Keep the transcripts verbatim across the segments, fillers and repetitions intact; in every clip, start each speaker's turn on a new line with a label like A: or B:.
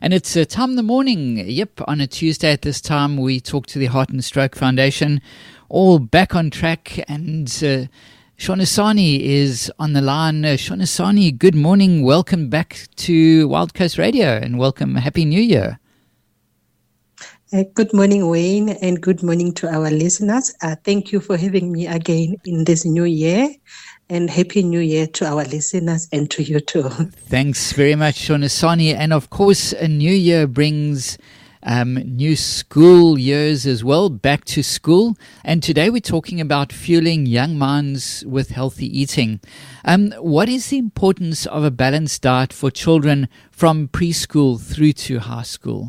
A: And it's uh, time in the morning. Yep, on a Tuesday at this time, we talk to the Heart and Stroke Foundation, all back on track. And uh, Shaunisani is on the line. Uh, Shaunisani, good morning. Welcome back to Wild Coast Radio and welcome. Happy New Year.
B: Uh, good morning, Wayne, and good morning to our listeners. Uh, thank you for having me again in this new year, and Happy New Year to our listeners and to you too.
A: Thanks very much, Shaunisani. And of course, a new year brings um, new school years as well, back to school. And today we're talking about fueling young minds with healthy eating. Um, what is the importance of a balanced diet for children from preschool through to high school?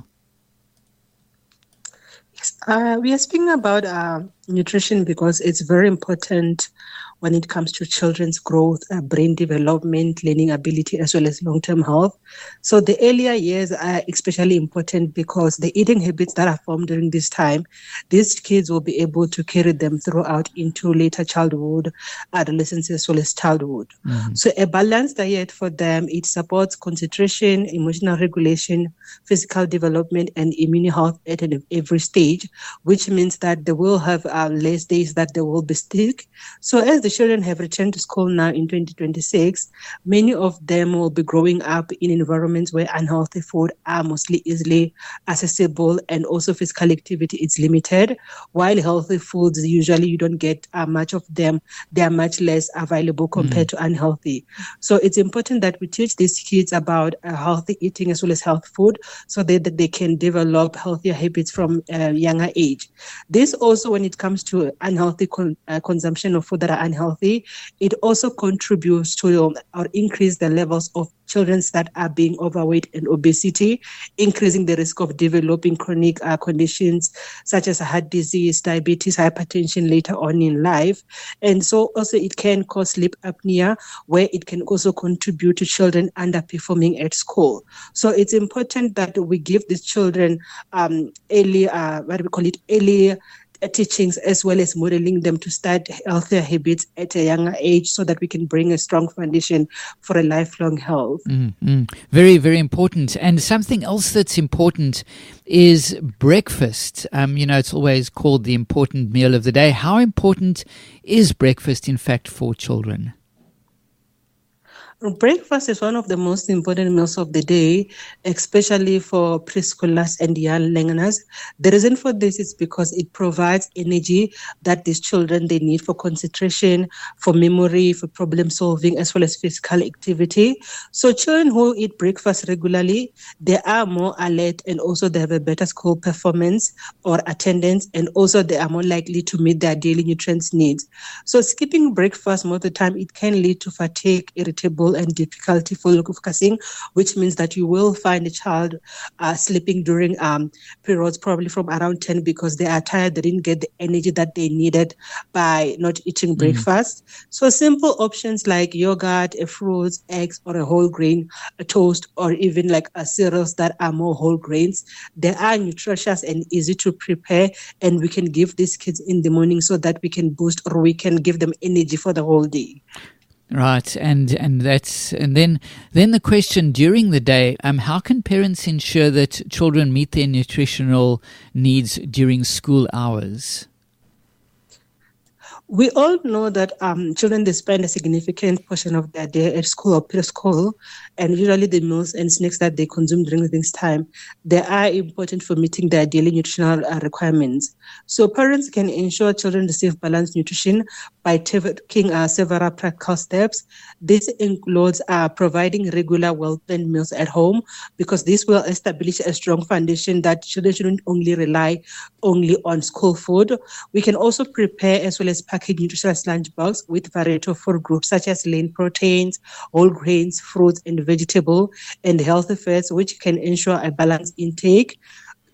B: Uh, we are speaking about uh, nutrition because it's very important when it comes to children's growth, uh, brain development, learning ability, as well as long-term health. So the earlier years are especially important because the eating habits that are formed during this time, these kids will be able to carry them throughout into later childhood, adolescence, as well as childhood. Mm-hmm. So a balanced diet for them, it supports concentration, emotional regulation, physical development, and immune health at every stage, which means that they will have uh, less days that they will be sick. So as the children have returned to school now in twenty twenty-six, many of them will be growing up in environments where unhealthy food are mostly easily accessible and also physical activity is limited, while healthy foods, usually you don't get uh, much of them. They are much less available compared mm. to unhealthy. So it's important that we teach these kids about uh, healthy eating as well as health food so that, that they can develop healthier habits from a younger age. This also, when it comes to unhealthy con- uh, consumption of food that are unhealthy, Healthy, it also contributes to or increase the levels of children that are being overweight and obesity, increasing the risk of developing chronic uh, conditions such as heart disease, diabetes, hypertension later on in life. And so also it can cause sleep apnea, where it can also contribute to children underperforming at school. So it's important that we give these children um, early, uh, what do we call it, early teachings as well as modeling them to start healthier habits at a younger age so that we can bring a strong foundation for a lifelong health.
A: Mm-hmm. Very, very important. And something else that's important is breakfast. Um, you know, it's always called the important meal of the day. How important is breakfast, in fact, for children?
B: Breakfast is one of the most important meals of the day, especially for preschoolers and young learners. The reason for this is because it provides energy that these children they need for concentration, for memory, for problem solving, as well as physical activity. So children who eat breakfast regularly, they are more alert and also they have a better school performance or attendance, and also they are more likely to meet their daily nutrients needs. So skipping breakfast most of the time, it can lead to fatigue, irritable, and difficulty focusing, which means that you will find a child uh, sleeping during um, periods probably from around ten because they are tired, they didn't get the energy that they needed by not eating breakfast. Mm. So simple options like yogurt, a fruits, eggs, or a whole grain, a toast, or even like a cereals that are more whole grains, they are nutritious and easy to prepare, and we can give these kids in the morning so that we can boost or we can give them energy for the whole day.
A: Right, and and that's and then then the question during the day: um, how can parents ensure that children meet their nutritional needs during school hours?
B: We all know that um, children, they spend a significant portion of their day at school or preschool, and usually the meals and snacks that they consume during this time, they are important for meeting their daily nutritional uh, requirements. So parents can ensure children receive balanced nutrition by taking uh, several practical steps. This includes uh, providing regular well-planned meals at home, because this will establish a strong foundation that children shouldn't only rely only on school food. We can also prepare as well as package nutritious lunchbox with variety of food groups such as lean proteins, whole grains, fruits and vegetable, and healthy fats, which can ensure a balanced intake.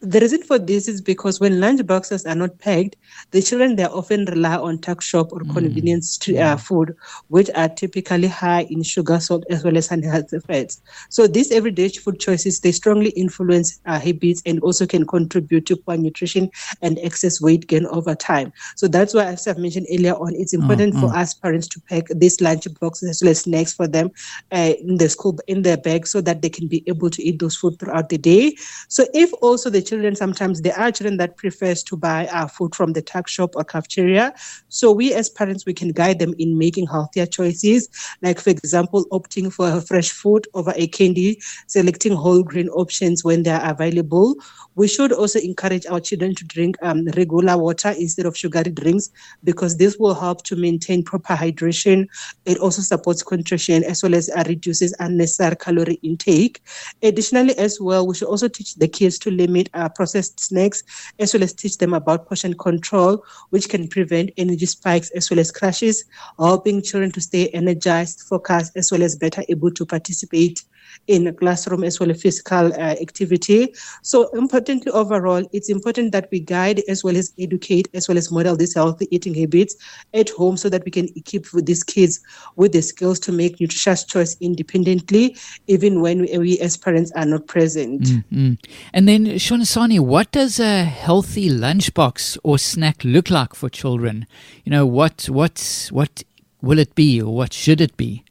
B: The reason for this is because when lunch boxes are not packed, the children, they often rely on tuck shop or
A: Mm.
B: convenience st- uh, food, which are typically high in sugar, salt, as well as unhealthy fats. So these everyday food choices, they strongly influence our habits and also can contribute to poor nutrition and excess weight gain over time. So that's why, as I've mentioned earlier on, it's important
A: Mm,
B: for
A: mm.
B: us parents to pack these lunch boxes as well as snacks for them uh, in the school, in their bag, so that they can be able to eat those food throughout the day. So if also the children, sometimes there are children that prefers to buy our food from the tuck shop or cafeteria. So we as parents, we can guide them in making healthier choices, like for example, opting for a fresh food over a candy, selecting whole grain options when they are available. We should also encourage our children to drink um, regular water instead of sugary drinks, because this will help to maintain proper hydration. It also supports nutrition as well as uh, reduces unnecessary calorie intake. Additionally, as well, we should also teach the kids to limit uh, processed snacks, as well as teach them about portion control, which can prevent energy spikes as well as crashes, helping children to stay energized, focused, as well as better able to participate in a classroom as well as physical uh, activity. So importantly, overall, it's important that we guide as well as educate as well as model these healthy eating habits at home, so that we can equip with these kids with the skills to make nutritious choice independently, even when we, we as parents are not present.
A: Mm-hmm. And then, Shonisani, what does a healthy lunchbox or snack look like for children? You know, what what what will it be, or what should it be?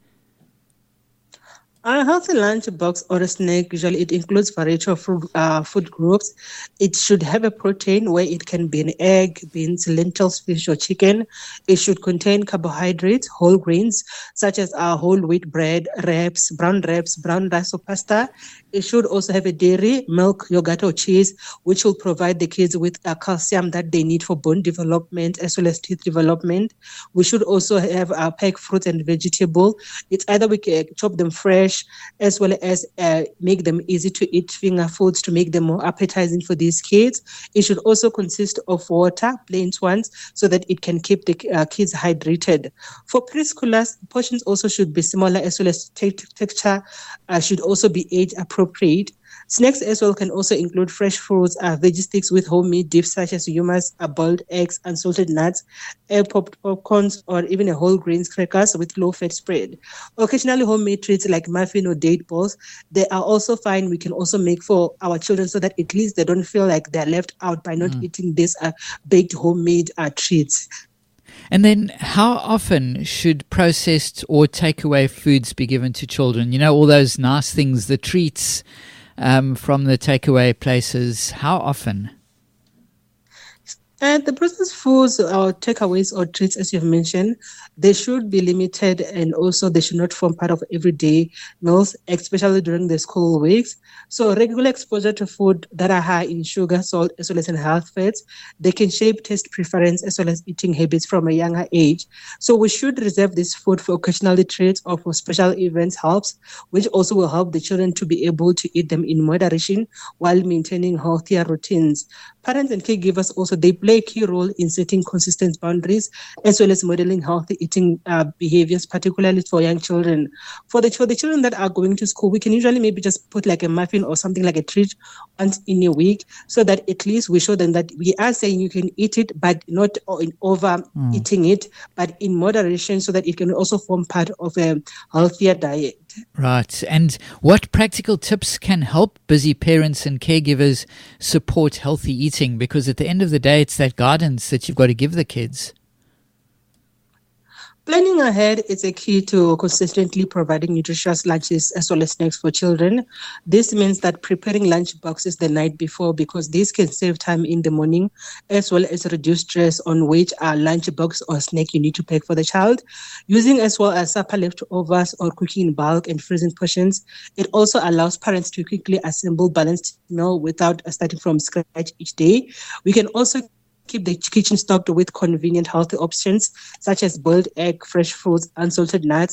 B: A healthy lunch box or a snack, usually it includes variety of food, uh, food groups. It should have a protein where it can be an egg, beans, lentils, fish, or chicken. It should contain carbohydrates, whole grains, such as our whole wheat bread, wraps, brown wraps, brown rice or pasta. It should also have a dairy, milk, yogurt, or cheese, which will provide the kids with uh, calcium that they need for bone development as well as teeth development. We should also have uh, packed fruits and vegetable. It's either we can chop them fresh, as well as uh, make them easy to eat finger foods to make them more appetizing for these kids. It should also consist of water, plain ones, so that it can keep the uh, kids hydrated. For preschoolers, portions also should be similar, as well as te- texture uh, should also be age appropriate. Snacks as well can also include fresh fruits, uh, veggie sticks with homemade dips such as hummus, uh, boiled eggs, unsalted nuts, air popped popcorns, or even a whole grains crackers with low-fat spread. Occasionally, homemade treats like muffin or date balls, they are also fine. We can also make for our children, so that at least they don't feel like they're left out by not mm. eating these uh, baked homemade uh, treats.
A: And then, how often should processed or takeaway foods be given to children? You know, all those nice things, the treats um, from the takeaway places. How often?
B: And the processed foods or takeaways or treats, as you've mentioned, they should be limited, and also they should not form part of everyday meals, especially during the school weeks. So regular exposure to food that are high in sugar, salt, as well as in health fats, they can shape taste preference as well as eating habits from a younger age. So we should reserve this food for occasional treats or for special events helps, which also will help the children to be able to eat them in moderation while maintaining healthier routines. Parents and caregivers also, they play a key role in setting consistent boundaries as well as modeling healthy eating uh, behaviors, particularly for young children. For the, for the children that are going to school, we can usually maybe just put like a muffin or something like a treat once in a week, so that at least we show them that we are saying you can eat it, but not in over mm. eating it, but in moderation, so that it can also form part of a healthier diet.
A: Right. And what practical tips can help busy parents and caregivers support healthy eating? Because at the end of the day, it's that guidance that you've got to give the kids.
B: Planning ahead is a key to consistently providing nutritious lunches as well as snacks for children. This means that preparing lunch boxes the night before, because this can save time in the morning, as well as reduce stress on which uh, lunch box or snack you need to pack for the child. Using as well as supper leftovers or cooking in bulk and freezing portions, it also allows parents to quickly assemble balanced meal without starting from scratch each day. We can also keep the kitchen stocked with convenient healthy options such as boiled egg, fresh fruits, unsalted nuts,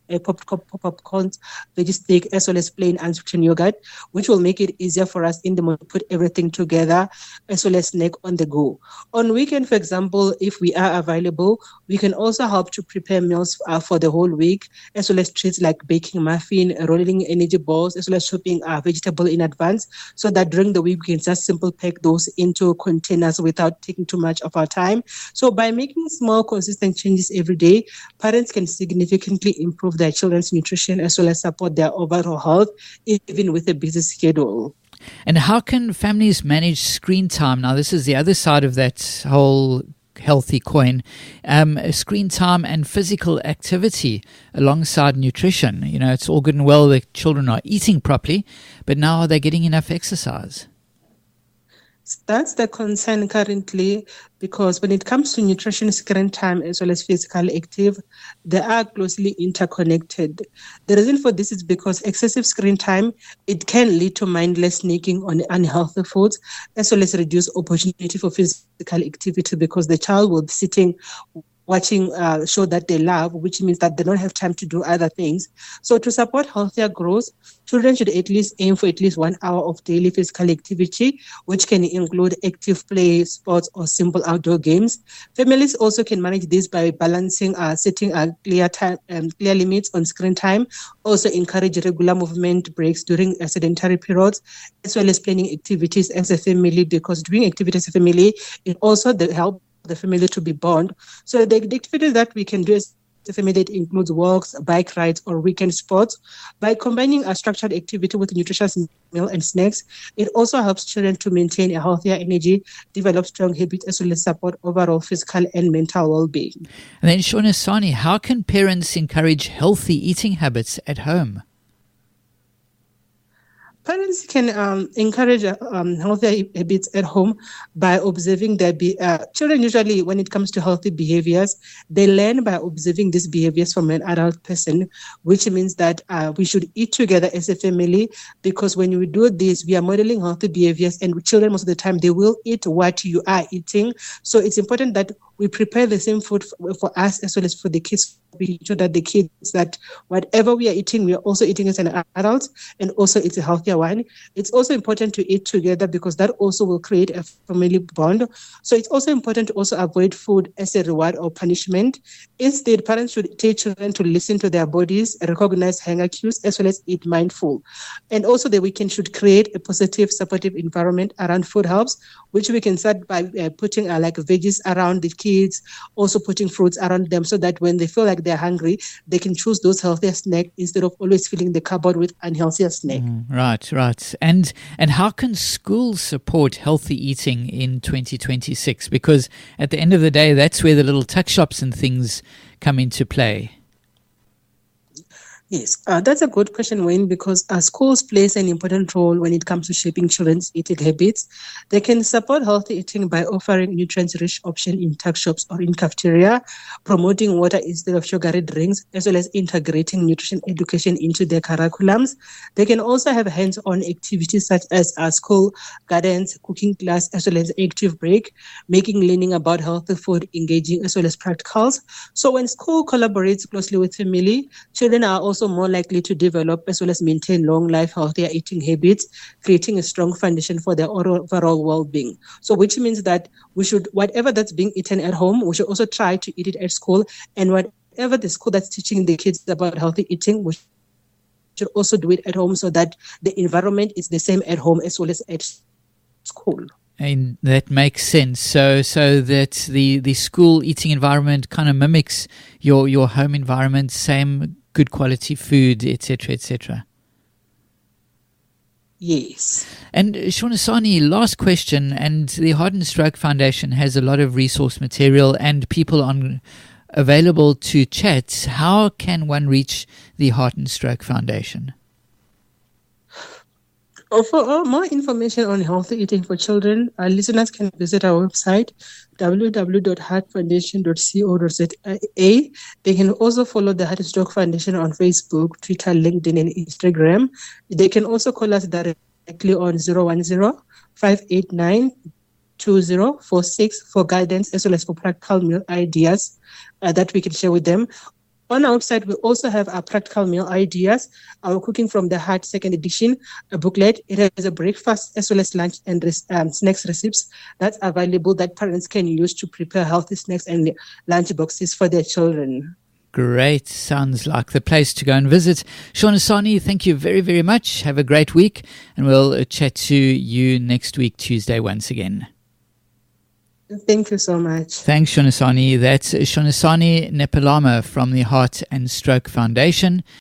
B: a pop pop corns, veggie steak, as well as plain unsweetened yogurt, which will make it easier for us in the morning to put everything together, as well as snack on the go. On weekend, for example, if we are available, we can also help to prepare meals uh, for the whole week, as well as treats like baking muffin, rolling energy balls, as well as chopping uh, vegetable in advance, so that during the week we can just simple pack those into containers without taking too much of our time. So by making small, consistent changes every day, parents can significantly improve their children's nutrition as well as support their overall health, even with a busy schedule.
A: And how can families manage screen time? Now, this is the other side of that whole healthy coin. Um, screen time and physical activity alongside nutrition. You know, it's all good and well that children are eating properly, but now are they getting enough exercise?
B: That's the concern currently, because when it comes to nutrition, screen time, as well as physical active, they are closely interconnected. The reason for this is because excessive screen time, it can lead to mindless snacking on unhealthy foods, as well as reduce opportunity for physical activity, because the child will be sitting watching a uh, show that they love, which means that they don't have time to do other things. So to support healthier growth, children should at least aim for at least one hour of daily physical activity, which can include active play, sports, or simple outdoor games. Families also can manage this by balancing, uh, setting a clear time, um, clear limits on screen time. Also encourage regular movement breaks during uh, sedentary periods, as well as planning activities as a family, because doing activities as a family, it also the help the family to be bond. So the, the activities that we can do as a family, that includes walks, bike rides, or weekend sports. By combining a structured activity with nutritious meal and snacks, it also helps children to maintain a healthier energy, develop strong habits, as well as support overall physical and mental well-being.
A: And then, Shaunisani, how can parents encourage healthy eating habits at home?
B: Parents can um, encourage um, healthy habits at home by observing their be- uh, children. Usually, when it comes to healthy behaviors, they learn by observing these behaviors from an adult person, which means that uh, we should eat together as a family, because when we do this, we are modeling healthy behaviors, and children, most of the time, they will eat what you are eating. So it's important that we prepare the same food for, for us as well as for the kids. We ensure that the kids, that whatever we are eating, we are also eating as an adult, and also it's a healthier one. It's also important to eat together, because that also will create a family bond. So it's also important to also avoid food as a reward or punishment. Instead, parents should teach children to listen to their bodies, recognize hunger cues, as well as eat mindful. And also that we can should create a positive, supportive environment around food helps, which we can start by uh, putting uh, like veggies around the kids, also putting fruits around them, so that when they feel like they're hungry, they can choose those healthier snacks instead of always filling the cupboard with unhealthier snacks.
A: Mm, right, right. And and how can schools support healthy eating in twenty twenty-six? Because at the end of the day, that's where the little tuck shops and things come into play.
B: Yes, uh, that's a good question, Wayne, because uh, schools plays an important role when it comes to shaping children's eating habits. They can support healthy eating by offering nutrient-rich options in tuck shops or in cafeteria, promoting water instead of sugary drinks, as well as integrating nutrition education into their curriculums. They can also have hands-on activities such as uh, school gardens, cooking class, as well as active break, making learning about healthy food engaging as well as practicals. So when school collaborates closely with family, children are also also more likely to develop as well as maintain long life healthier eating habits, creating a strong foundation for their overall well-being. So which means that we should, whatever that's being eaten at home, we should also try to eat it at school, and whatever the school that's teaching the kids about healthy eating, we should also do it at home, so that the environment is the same at home as well as at school.
A: And that makes sense. So, so that the, the school eating environment kind of mimics your, your home environment, same good quality food, et cetera, et cetera.
B: Yes.
A: And Shaunisani, last question. And the Heart and Stroke Foundation has a lot of resource material and people on available to chat. How can one reach the Heart and Stroke Foundation?
B: For more information on healthy eating for children, our listeners can visit our website, w w w dot heart foundation dot co dot z a. They can also follow the Heart and Stroke Foundation on Facebook, Twitter, LinkedIn, and Instagram. They can also call us directly on zero one zero, five eight nine, two zero four six for guidance as well as for practical meal ideas uh, that we can share with them. On our website, we also have our practical meal ideas, our Cooking from the Heart second edition, a booklet. It has a breakfast as well as lunch and um, snacks recipes that's available that parents can use to prepare healthy snacks and lunch boxes for their children.
A: Great. Sounds like the place to go and visit. Shonasani, thank you very, very much. Have a great week, and we'll chat to you next week, Tuesday, once again.
B: Thank you so much.
A: Thanks, Shonasani. That's Shonasani Nepalama from the Heart and Stroke Foundation.